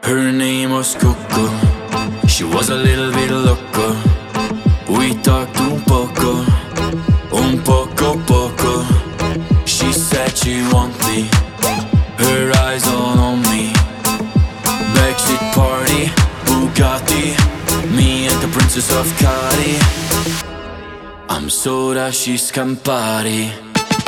Her name was Coco. She was a little bit loco. We talked un poco poco. She said she want me, her eyes all on me. Backseat party, Bugatti, me and the Princess of Cari. I'm soda, she's Campari.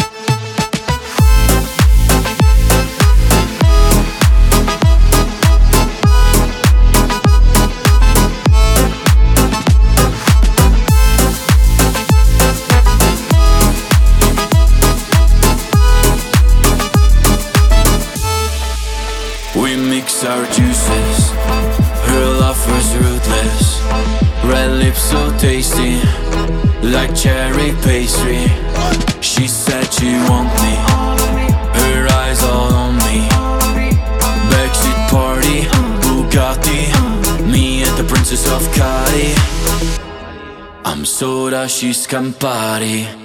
We mix our juices, her love was ruthless. Red lips so tasty, like cherry pastry. She said she want me, her eyes all on me. Backseat party, Bugatti, me and the Princess of Cari. I'm soda, she's Campari.